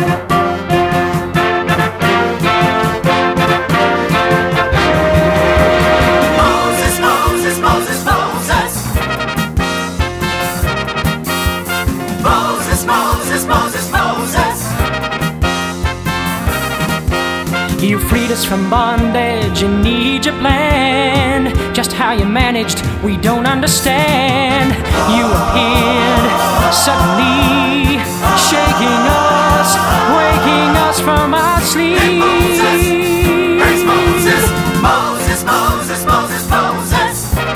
Moses, Moses, Moses, Moses. Moses, Moses, Moses, Moses. You freed us from bondage in Egypt land. Just how you managed, we don't understand. You appeared suddenly, shaking us, waking us from our sleep. Praise Moses, Moses, Moses, Moses, Moses.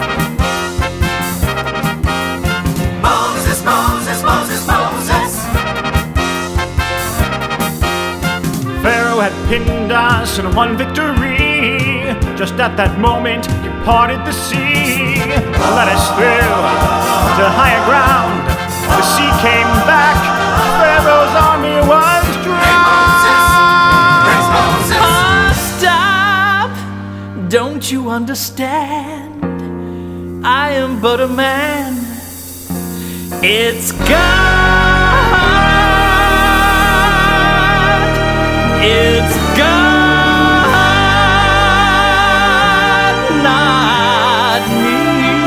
Moses, Moses, Moses, Moses. Pharaoh had pinned us in one victory. Just at that moment, he parted the sea. Let us through to higher ground. The sea came back. Pharaoh's army was Praise Moses. Stop! Don't you understand? I am but a man. It's God. It's God, not me.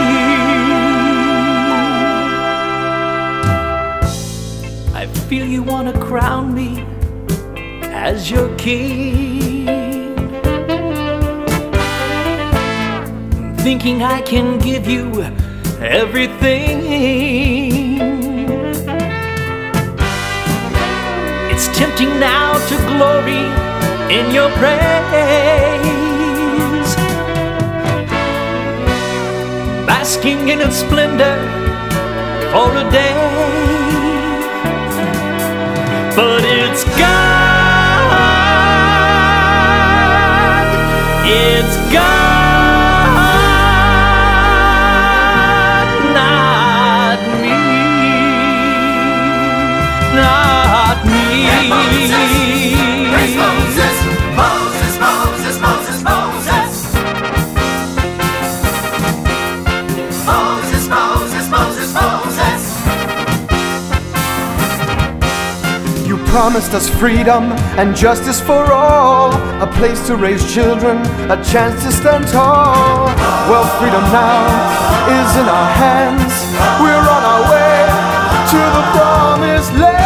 I feel you want to crown me as your king, thinking I can give you everything. It's tempting now to glory in your praise, basking in its splendor for a day. But it's God, it's God, not me, not me. Praise Moses, Moses, Moses, Moses, Moses. Moses, Moses, Moses, Moses. You promised us freedom and justice for all, a place to raise children, a chance to stand tall. Well, freedom now is in our hands. We're on our way to the promised land.